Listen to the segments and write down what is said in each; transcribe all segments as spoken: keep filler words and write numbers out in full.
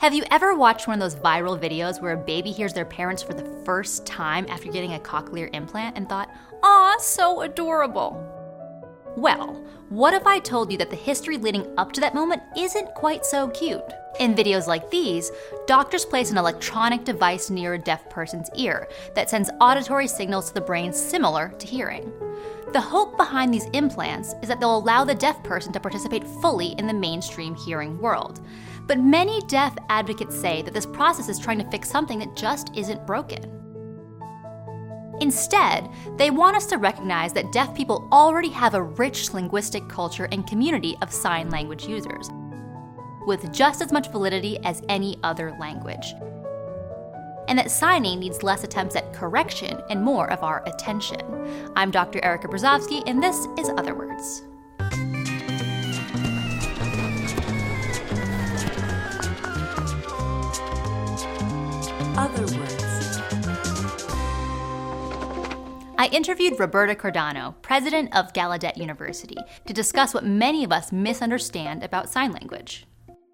Have you ever watched one of those viral videos where a baby hears their parents for the first time after getting a cochlear implant and thought, "Aw, so adorable"? Well, what if I told you that the history leading up to that moment isn't quite so cute? In videos like these, doctors place an electronic device near a deaf person's ear that sends auditory signals to the brain similar to hearing. The hope behind these implants is that they'll allow the deaf person to participate fully in the mainstream hearing world. But many deaf advocates say that this process is trying to fix something that just isn't broken. Instead, they want us to recognize that deaf people already have a rich linguistic culture and community of sign language users, with just as much validity as any other language. And that signing needs less attempts at correction and more of our attention. I'm Doctor Erica Brzozowski, and this is Other Words. Other Words. I interviewed Roberta Cardano, president of Gallaudet University, to discuss what many of us misunderstand about sign language.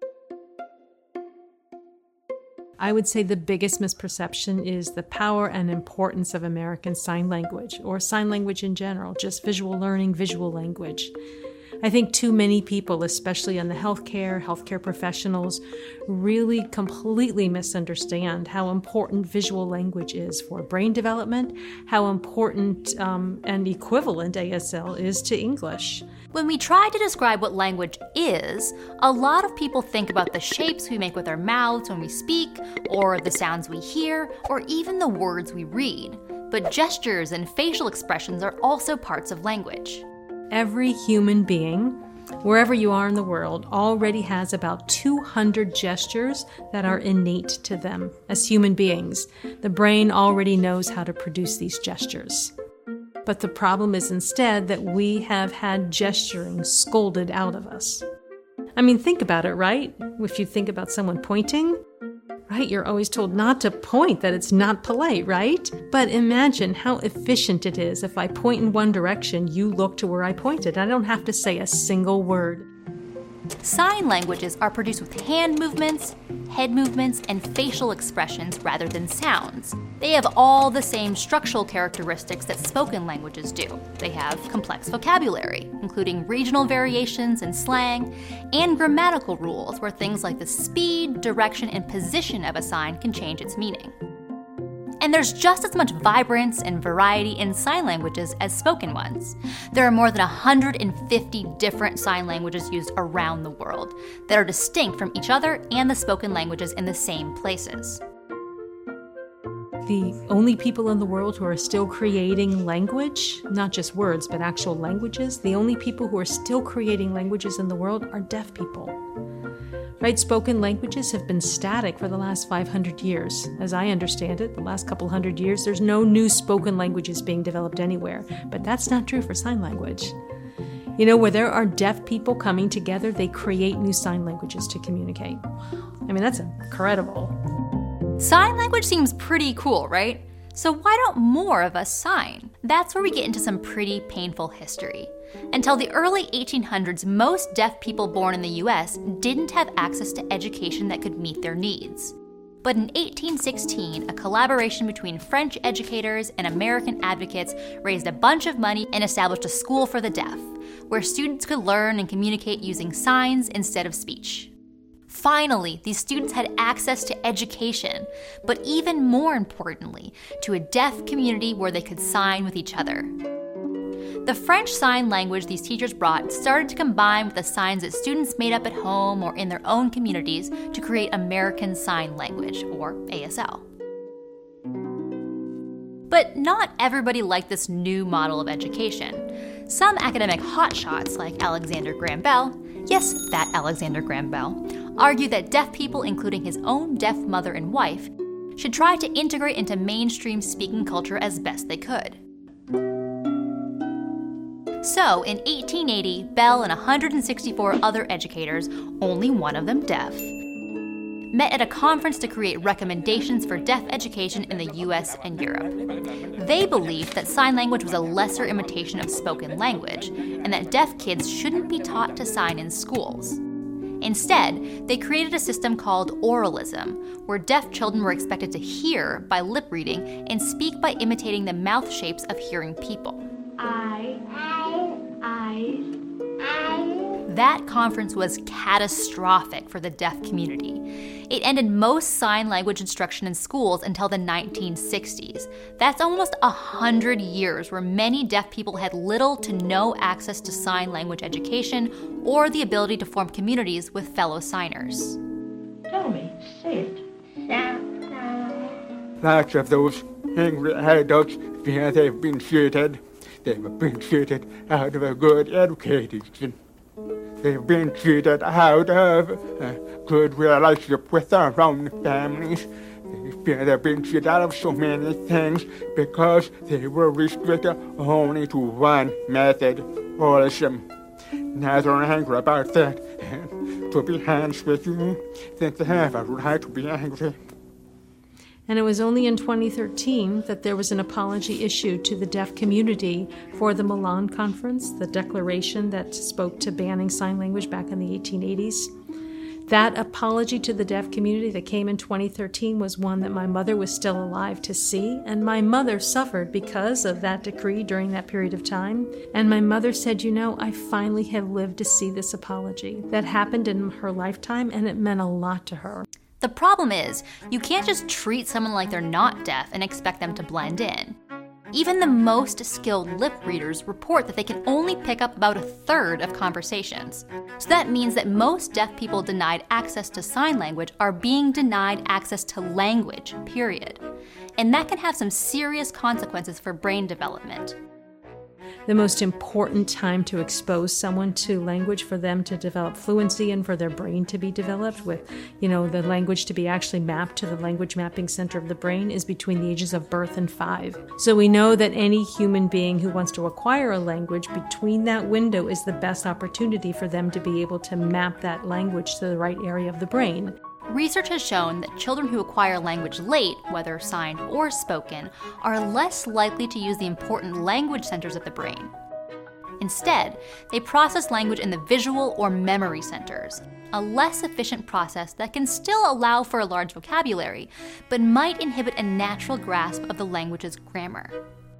I would say the biggest misperception is the power and importance of American Sign Language, or sign language in general, just visual learning, visual language. I think too many people, especially on the healthcare, healthcare professionals, really completely misunderstand how important visual language is for brain development, how important um, and equivalent A S L is to English. When we try to describe what language is, a lot of people think about the shapes we make with our mouths when we speak, or the sounds we hear, or even the words we read. But gestures and facial expressions are also parts of language. Every human being, wherever you are in the world, already has about two hundred gestures that are innate to them. As human beings, the brain already knows how to produce these gestures. But the problem is instead that we have had gesturing scolded out of us. I mean, think about it, right? If you think about someone pointing, right? You're always told not to point, that it's not polite, right? But imagine how efficient it is if I point in one direction, you look to where I pointed. I don't have to say a single word. Sign languages are produced with hand movements, head movements, and facial expressions rather than sounds. They have all the same structural characteristics that spoken languages do. They have complex vocabulary, including regional variations and slang, and grammatical rules where things like the speed, direction, and position of a sign can change its meaning. And there's just as much vibrance and variety in sign languages as spoken ones. There are more than one hundred fifty different sign languages used around the world that are distinct from each other and the spoken languages in the same places. The only people in the world who are still creating language, not just words, but actual languages, the only people who are still creating languages in the world are deaf people. Right, spoken languages have been static for the last five hundred years. As I understand it, the last couple hundred years, there's no new spoken languages being developed anywhere. But that's not true for sign language. You know, where there are deaf people coming together, they create new sign languages to communicate. I mean, that's incredible. Sign language seems pretty cool, right? So why don't more of us sign? That's where we get into some pretty painful history. Until the early eighteen hundreds, most deaf people born in the U S didn't have access to education that could meet their needs. But in eighteen sixteen, a collaboration between French educators and American advocates raised a bunch of money and established a school for the deaf, where students could learn and communicate using signs instead of speech. Finally, these students had access to education, but even more importantly, to a deaf community where they could sign with each other. The French sign language these teachers brought started to combine with the signs that students made up at home or in their own communities to create American Sign Language, or A S L. But not everybody liked this new model of education. Some academic hotshots like Alexander Graham Bell, yes, that Alexander Graham Bell, argued that deaf people, including his own deaf mother and wife, should try to integrate into mainstream speaking culture as best they could. So, in eighteen eighty, Bell and one hundred sixty-four other educators, only one of them deaf, met at a conference to create recommendations for deaf education in the U S and Europe. They believed that sign language was a lesser imitation of spoken language, and that deaf kids shouldn't be taught to sign in schools. Instead, they created a system called oralism, where deaf children were expected to hear by lip reading and speak by imitating the mouth shapes of hearing people. I, I, I, I. That conference was catastrophic for the deaf community. It ended most sign language instruction in schools until the nineteen sixties. That's almost a hundred years where many deaf people had little to no access to sign language education or the ability to form communities with fellow signers. Tell me, say it. Lots of those angry adults feel they've been cheated. They've been cheated out of a good education. They've been cheated out of a good relationship with their own families. They feel they've been cheated out of so many things because they were restricted only to one method, oralism. Now they're angry about that. And to be honest with you, think they have a right to be angry. And it was only in twenty thirteen that there was an apology issued to the deaf community for the Milan Conference, the declaration that spoke to banning sign language back in the eighteen eighties. That apology to the deaf community that came in twenty thirteen was one that my mother was still alive to see, and my mother suffered because of that decree during that period of time. And my mother said, you know, I finally have lived to see this apology. That happened in her lifetime, and it meant a lot to her. The problem is, you can't just treat someone like they're not deaf and expect them to blend in. Even the most skilled lip readers report that they can only pick up about a third of conversations. So that means that most deaf people denied access to sign language are being denied access to language, period. And that can have some serious consequences for brain development. The most important time to expose someone to language for them to develop fluency and for their brain to be developed with, you know, the language to be actually mapped to the language mapping center of the brain is between the ages of birth and five. So we know that any human being who wants to acquire a language, between that window is the best opportunity for them to be able to map that language to the right area of the brain. Research has shown that children who acquire language late, whether signed or spoken, are less likely to use the important language centers of the brain. Instead, they process language in the visual or memory centers, a less efficient process that can still allow for a large vocabulary, but might inhibit a natural grasp of the language's grammar.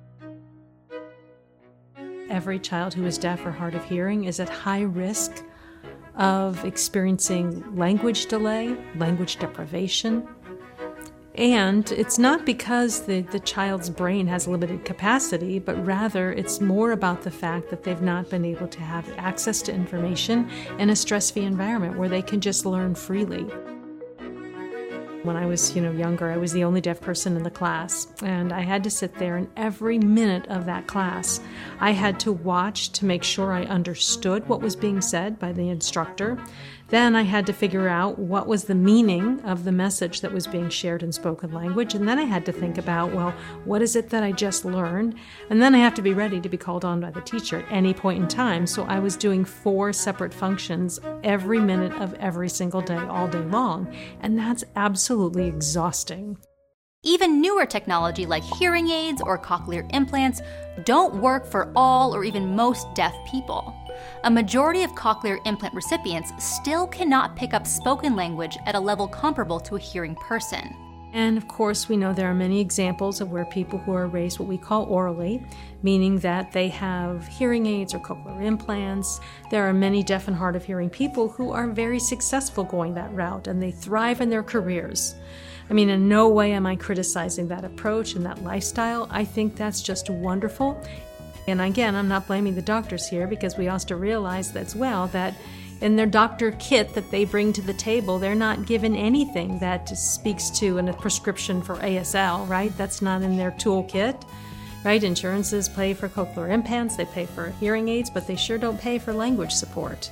Every child who is deaf or hard of hearing is at high risk of experiencing language delay, language deprivation. And it's not because the, the child's brain has limited capacity, but rather it's more about the fact that they've not been able to have access to information in a stress-free environment where they can just learn freely. When I was, you know, younger, I was the only deaf person in the class, and I had to sit there, and every minute of that class, I had to watch to make sure I understood what was being said by the instructor. Then I had to figure out what was the meaning of the message that was being shared in spoken language, and then I had to think about, well, what is it that I just learned? And then I have to be ready to be called on by the teacher at any point in time. So I was doing four separate functions every minute of every single day, all day long, and that's absolutely exhausting. Even newer technology like hearing aids or cochlear implants don't work for all or even most deaf people. A majority of cochlear implant recipients still cannot pick up spoken language at a level comparable to a hearing person. And of course, we know there are many examples of where people who are raised what we call orally, meaning that they have hearing aids or cochlear implants. There are many deaf and hard of hearing people who are very successful going that route, and they thrive in their careers. I mean, in no way am I criticizing that approach and that lifestyle. I think that's just wonderful. And again, I'm not blaming the doctors here, because we also realize as well that in their doctor kit that they bring to the table, they're not given anything that speaks to a prescription for A S L, right? That's not in their toolkit, right? Insurances pay for cochlear implants, they pay for hearing aids, but they sure don't pay for language support.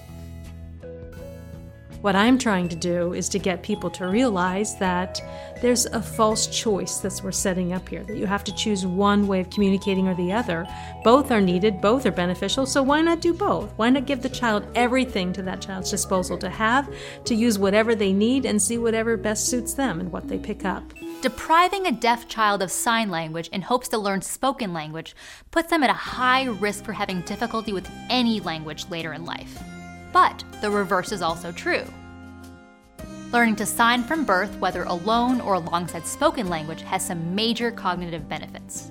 What I'm trying to do is to get people to realize that there's a false choice that we're setting up here, that you have to choose one way of communicating or the other. Both are needed, both are beneficial, so why not do both? Why not give the child everything to that child's disposal to have, to use whatever they need and see whatever best suits them and what they pick up? Depriving a deaf child of sign language in hopes to learn spoken language puts them at a high risk for having difficulty with any language later in life. But the reverse is also true. Learning to sign from birth, whether alone or alongside spoken language, has some major cognitive benefits.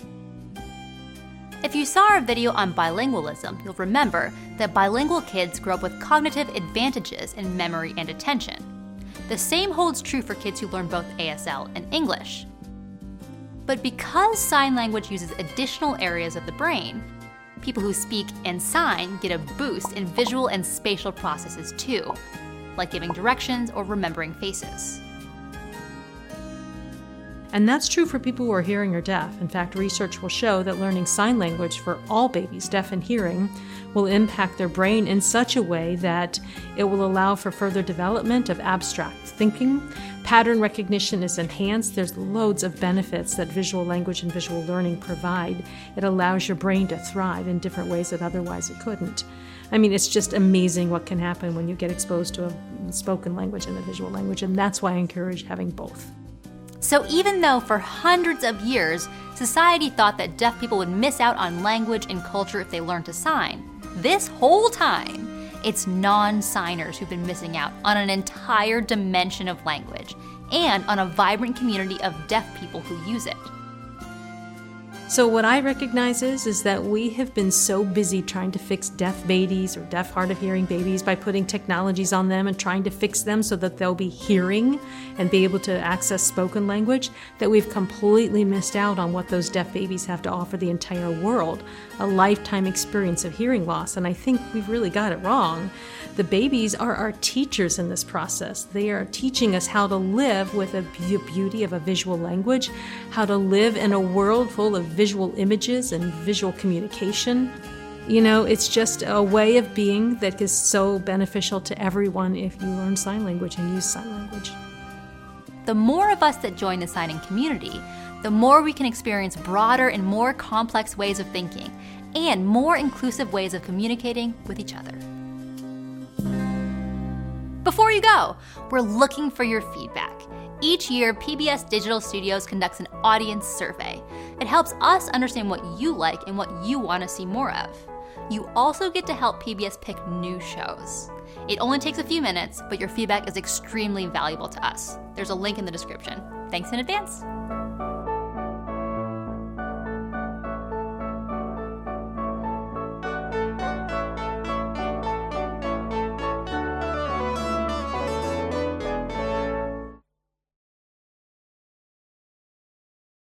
If you saw our video on bilingualism, you'll remember that bilingual kids grow up with cognitive advantages in memory and attention. The same holds true for kids who learn both A S L and English. But because sign language uses additional areas of the brain, people who speak and sign get a boost in visual and spatial processes too, like giving directions or remembering faces. And that's true for people who are hearing or deaf. In fact, research will show that learning sign language for all babies, deaf and hearing, will impact their brain in such a way that it will allow for further development of abstract thinking. Pattern recognition is enhanced. There's loads of benefits that visual language and visual learning provide. It allows your brain to thrive in different ways that otherwise it couldn't. I mean, it's just amazing what can happen when you get exposed to a spoken language and a visual language, and that's why I encourage having both. So even though for hundreds of years, society thought that deaf people would miss out on language and culture if they learned to sign, this whole time, it's non-signers who've been missing out on an entire dimension of language and on a vibrant community of deaf people who use it. So what I recognize is, is that we have been so busy trying to fix deaf babies or deaf hard of hearing babies by putting technologies on them and trying to fix them so that they'll be hearing and be able to access spoken language, that we've completely missed out on what those deaf babies have to offer the entire world, a lifetime experience of hearing loss. And I think we've really got it wrong. The babies are our teachers in this process. They are teaching us how to live with the beauty of a visual language, how to live in a world full of visual images and visual communication. You know, it's just a way of being that is so beneficial to everyone if you learn sign language and use sign language. The more of us that join the signing community, the more we can experience broader and more complex ways of thinking and more inclusive ways of communicating with each other. Before you go, we're looking for your feedback. Each year, P B S Digital Studios conducts an audience survey. It helps us understand what you like and what you want to see more of. You also get to help P B S pick new shows. It only takes a few minutes, but your feedback is extremely valuable to us. There's a link in the description. Thanks in advance.